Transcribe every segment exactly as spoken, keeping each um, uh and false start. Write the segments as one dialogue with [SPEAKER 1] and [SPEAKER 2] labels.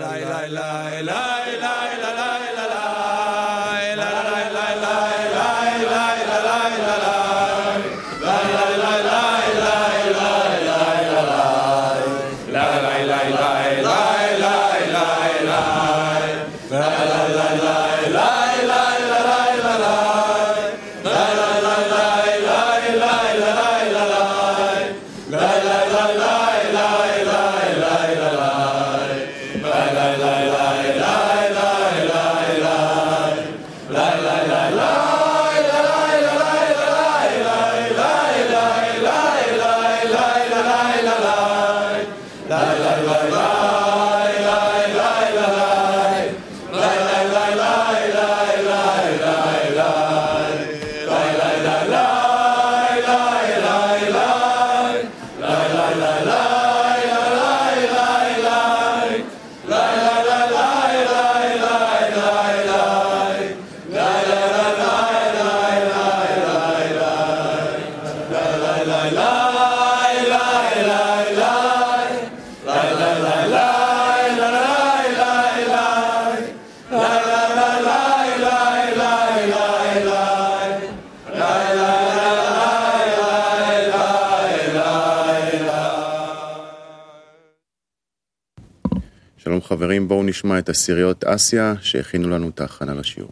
[SPEAKER 1] שלום חברים, בואו נשמע את עשיריות אסיה שהכינו לנו את ההכנה לשיעור.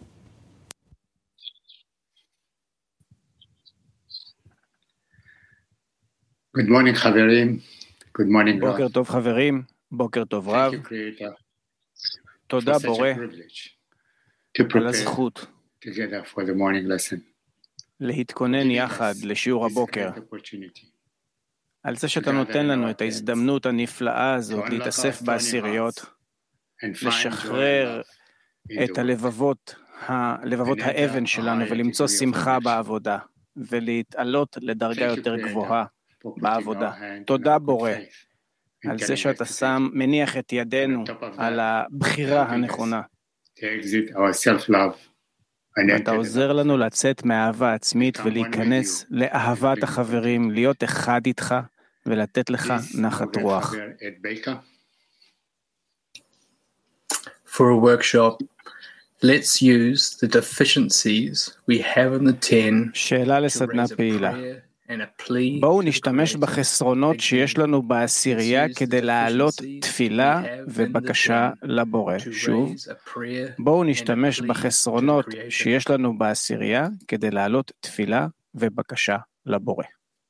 [SPEAKER 2] Good morning חברים. Good morning.
[SPEAKER 3] בוקר טוב חברים, בוקר טוב רב. תודה בורא על הזכות להתכונן יחד לשיעור הבוקר. על זה שאתה נותן לנו את ההזדמנות הנפלאה הזאת להתאסף בעשיריות, לשחרר את הלבבות, הלבבות האבן שלנו ולמצוא שמחה בעבודה ולהתעלות לדרגה יותר גבוהה בעבודה. תודה בורא על זה שאתה שם, מניח את ידינו על הבחירה הנכונה. אתה עוזר לנו לצאת מהאהבה עצמית ולהיכנס לאהבת החברים, להיות אחד איתך ולתת לך נחת רוח.
[SPEAKER 4] For a workshop, let's use the deficiencies we have in the ten.
[SPEAKER 3] שאלה לסדנה פעילה. בואו נשתמש בחסרונות שיש לנו בעשירייה כדי להעלות תפילה ובקשה לבורא. שוב, בואו נשתמש בחסרונות שיש לנו בעשירייה כדי להעלות תפילה ובקשה לבורא.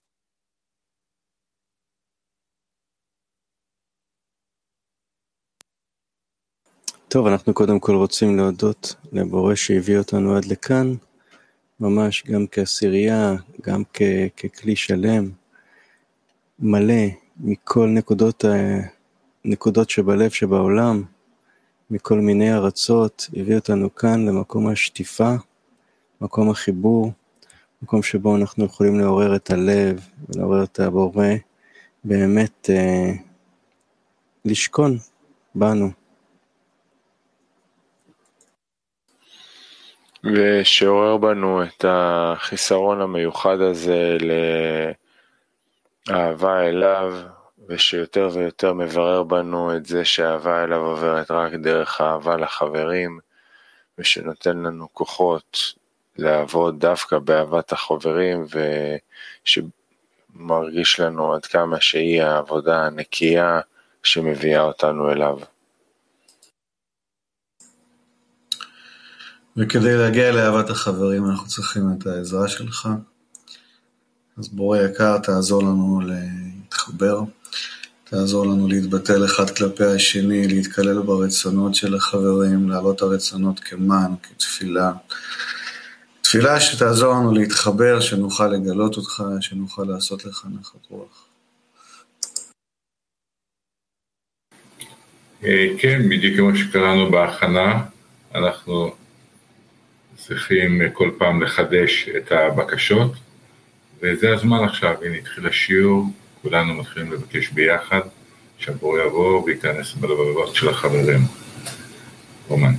[SPEAKER 5] טוב, אנחנו קודם כל רוצים להודות לבורא שהביא אותנו עד לכאן, ממש גם כעשירייה, גם כ- ככלי שלם, מלא מכל נקודות, נקודות שבלב שבעולם, מכל מיני ארצות, הביא אותנו כאן למקום השטיפה, מקום החיבור, מקום שבו אנחנו יכולים לעורר את הלב ולעורר את הבורא, באמת אה, לשכון בנו.
[SPEAKER 6] ושעורר בנו את החיסרון המיוחד הזה לאהבה אליו, ושיותר ויותר מברר בנו את זה שהאהבה אליו עוברת רק דרך האהבה לחברים, ושנותן לנו כוחות לעבוד דווקא באהבת החברים, ושמרגיש לנו עד כמה שהיא העבודה הנקייה שמביאה אותנו אליו.
[SPEAKER 7] וכדי להגיע לאהבת החברים אנחנו צריכים את העזרה שלך. אז בורא יקר, תעזור לנו להתחבר, תעזור לנו להתבטל אחד כלפי השני, להתקלל ברצונות של החברים, להעלות הרצונות כמן, כתפילה. תפילה שתעזור לנו להתחבר, שנוכל לגלות אותך, שנוכל לעשות לך נחת רוח.
[SPEAKER 8] כן, בדיוק כמו שקראנו בהכנה, אנחנו צריכים כל פעם לחדש את הבקשות, וזה הזמן עכשיו. הנה התחיל השיעור, כולנו מתחילים לבקש ביחד, שהבורא יבוא וייכנס בלבבות של החברים. רומן.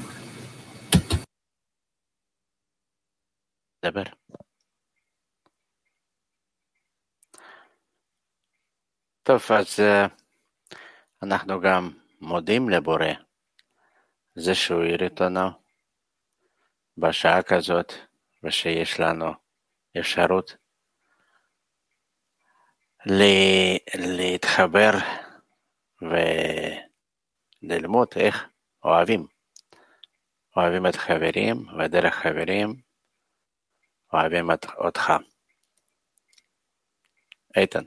[SPEAKER 9] דבר. טוב, אז אנחנו גם מודים לבורא זה שהוא העיר אותנו בשעה כזאת, ושיש לנו אפשרות להתחבר וללמוד איך אוהבים. אוהבים את חברים, ודרך חברים אוהבים אותך. איתן.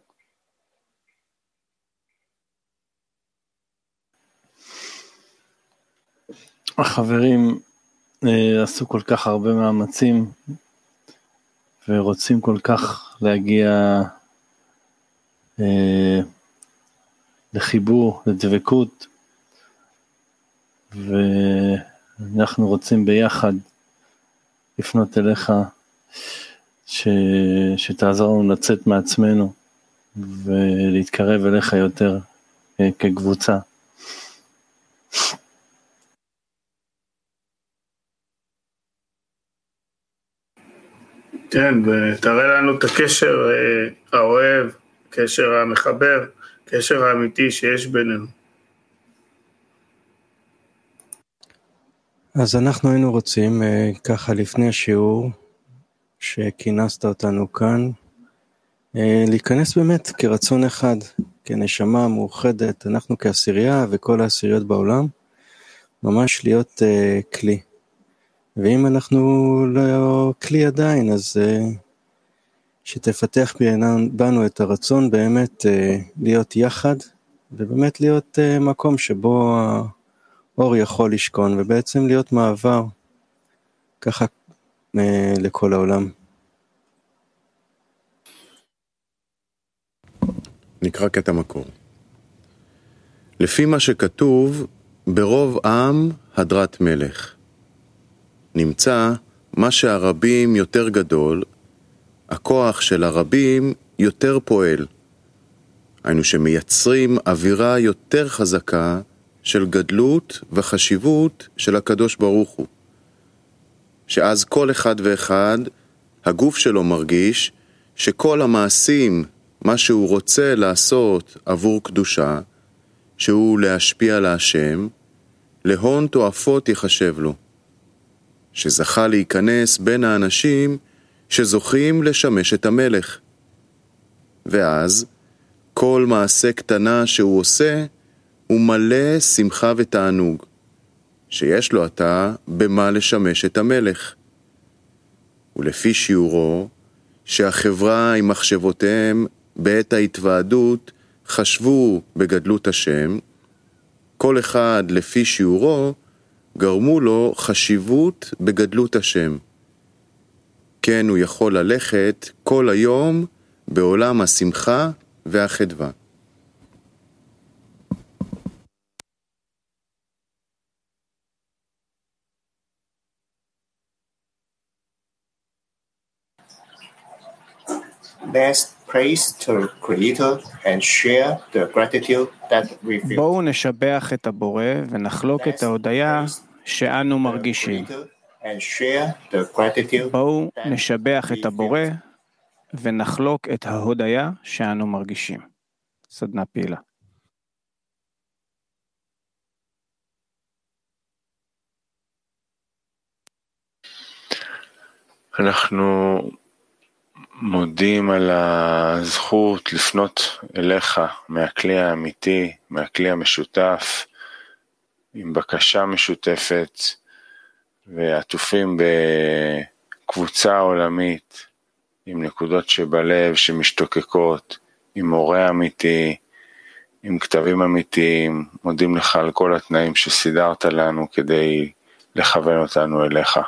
[SPEAKER 5] החברים אה, עשו כל כך הרבה מאמצים ורוצים כל כך להגיע אה, לחיבור, לדבקות, ואנחנו רוצים ביחד לפנות אליך ש... שתעזור לנו לצאת מעצמנו ולהתקרב אליך יותר אה, כקבוצה.
[SPEAKER 10] כן, ותראה לנו את הקשר האוהב, קשר המחבר, קשר האמיתי שיש בינינו.
[SPEAKER 5] אז אנחנו היינו רוצים, ככה לפני השיעור שכינסת אותנו כאן, להיכנס באמת כרצון אחד, כנשמה מאוחדת, אנחנו כעשירייה וכל העשיריות בעולם, ממש להיות כלי. ואם אנחנו לא כלי עדיין, אז שתפתח בנו את הרצון באמת להיות יחד, ובאמת להיות מקום שבו האור יכול לשכון, ובעצם להיות מעבר ככה לכל העולם.
[SPEAKER 1] נקרא קטע מקור. לפי מה שכתוב, ברוב עם הדרת מלך. נמצא מה שהרבים יותר גדול, הכוח של הרבים יותר פועל. היינו שמייצרים אווירה יותר חזקה של גדלות וחשיבות של הקדוש ברוך הוא. שאז כל אחד ואחד, הגוף שלו מרגיש שכל המעשים, מה שהוא רוצה לעשות עבור קדושה, שהוא להשפיע להשם, להון תועפות יחשב לו. שזכה להיכנס בין האנשים שזוכים לשמש את המלך. ואז כל מעשה קטנה שהוא עושה הוא מלא שמחה ותענוג, שיש לו עתה במה לשמש את המלך. ולפי שיעורו, שהחברה עם מחשבותיהם בעת ההתוועדות חשבו בגדלות השם, כל אחד לפי שיעורו גרמו לו חשיבות בגדלות השם. כן, הוא יכול ללכת כל היום בעולם השמחה והחדווה.
[SPEAKER 11] Let's praise the Creator and share the gratitude that we feel.
[SPEAKER 3] בואו נשבח את הבורא ונחלוק את ההודיה שאנו מרגישים. בואו נשבח את הבורא ונחלוק את ההודיה שאנו מרגישים. סדנה פעילה.
[SPEAKER 6] אנחנו מודים על הזכות לפנות אליך מהכלי האמיתי, מהכלי המשותף, עם בקשה משותפת, ועטופים בקבוצה עולמית, עם נקודות שבלב שמשתוקקות, עם מורה אמיתי, עם כתבים אמיתיים. מודים לך על כל התנאים שסידרת לנו כדי לכוון אותנו אליך.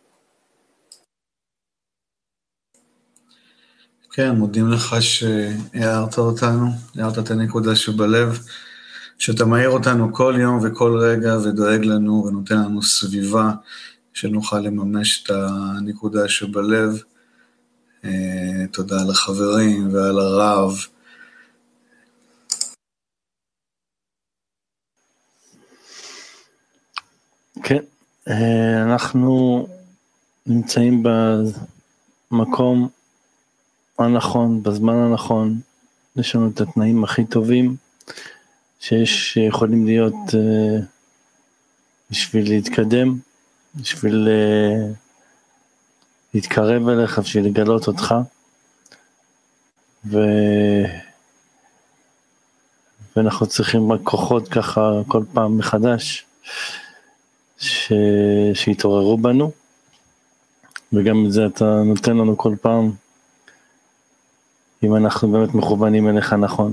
[SPEAKER 7] כן, מודים לך שהערת אותנו, הערת את הנקודה שבלב, שאתה מהיר אותנו כל יום וכל רגע ודואג לנו ונותן לנו סביבה שנוכל לממש את הנקודה שבלב. תודה על החברים ועל הרב.
[SPEAKER 5] כן, אנחנו נמצאים במקום הנכון, בזמן הנכון, יש לנו את התנאים הכי טובים שיש, שיכולים להיות uh, בשביל להתקדם, בשביל uh, להתקרב אליך, בשביל לגלות אותך, ו... ואנחנו צריכים רק כוחות ככה כל פעם מחדש, ש... שיתעוררו בנו, וגם את זה אתה נותן לנו כל פעם, אם אנחנו באמת מכוונים אליך נכון.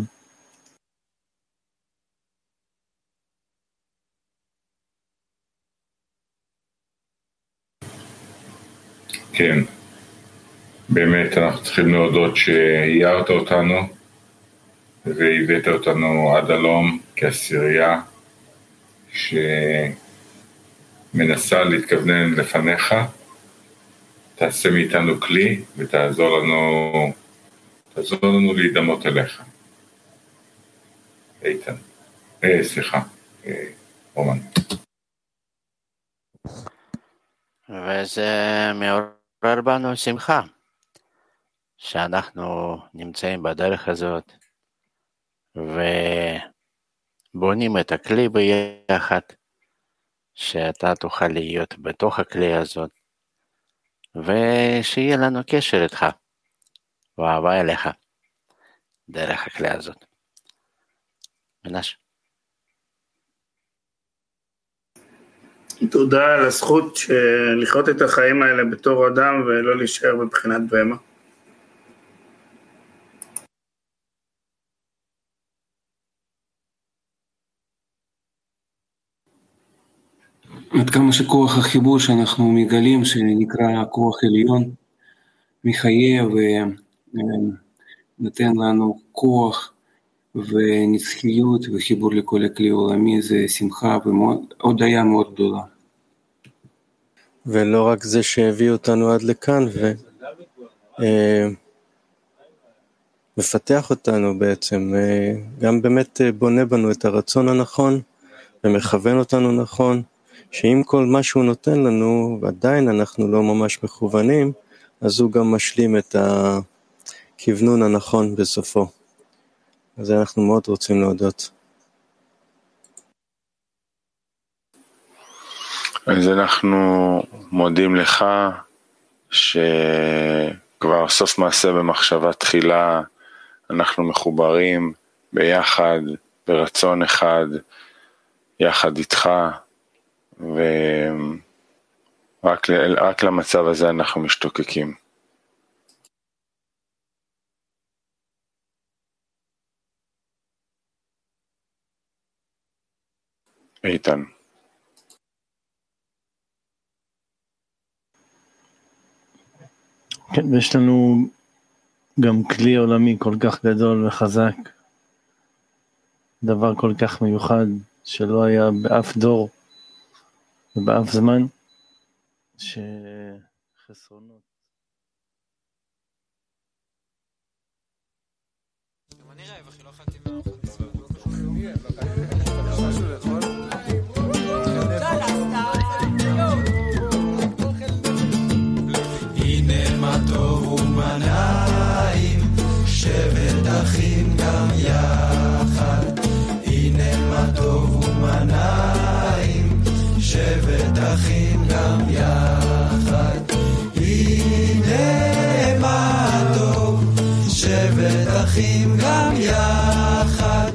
[SPEAKER 8] כן, באמת אנחנו צריכים להודות שהערת אותנו והבאת אותנו עד הלום כעשירייה שמנסה להתכוונן לפניך. תעשה מאיתנו כלי ותעזור לנו, תעזור לנו להידמות אליך. איתן, אה, סליחה, אה, רומן.
[SPEAKER 9] וזה מעורר בנו שמחה, שאנחנו נמצאים בדרך הזאת, ובונים את הכלי ביחד, שאתה תוכל להיות בתוך הכלי הזאת, ושיהיה לנו קשר איתך, ואהבה אליך, דרך הכלי הזאת. מנש.
[SPEAKER 10] תודה על הזכות לחיות את החיים האלה בתור אדם ולא להישאר בבחינת בהמה.
[SPEAKER 12] עד כמה שכוח החיבור שאנחנו מגלים, שנקרא כוח עליון, מחייב ונותן לנו כוח ונצחיות וחיבור לכל הכלי העולמי, זה שמחה והודיה מאוד גדולה.
[SPEAKER 5] ולא רק זה שהביא אותנו עד לכאן ומפתח אותנו בעצם, גם באמת בונה בנו את הרצון הנכון ומכוון אותנו נכון, שאם כל מה שהוא נותן לנו ועדיין אנחנו לא ממש מכוונים, אז הוא גם משלים את הכיוונון הנכון בסופו. אז אנחנו מאוד רוצים להודות.
[SPEAKER 6] אז אנחנו מודים לך שכבר סוף מעשה במחשבה תחילה, אנחנו מחוברים ביחד, ברצון אחד, יחד איתך, ורק רק למצב הזה אנחנו משתוקקים. איתן.
[SPEAKER 5] כן, ויש לנו גם כלי עולמי כל כך גדול וחזק, דבר כל כך מיוחד שלא היה באף דור ובאף זמן, שחסרונות. אני רעב, אחי, לא אכלתי מהאוכל.
[SPEAKER 13] הנה מה טוב ומנעים, שבט אחים גם יחד. הנה מה טוב ומנעים, שבט אחים גם יחד. הנה מה טוב, שבט אחים גם יחד.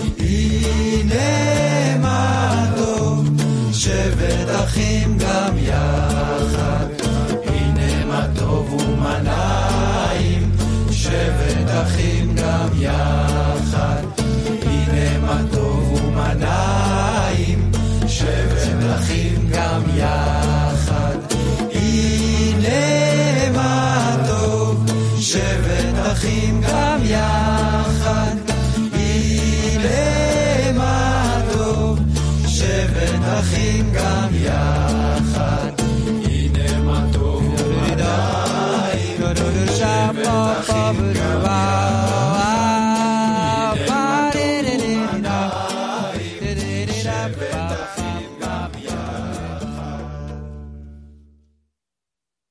[SPEAKER 13] הנה מה טוב, שבט אחים גם יחד. הנה מה טוב ומנעים, שבט אחים גם יחד. הנה מה טוב ומנעים, שבט אחים גם יחד. הנה מה טוב, שבט אחים גם יחד. הנה מה טוב, שבט אחים גם יחד. הנה מה טוב ומנעים, שבט אחים גם יחד.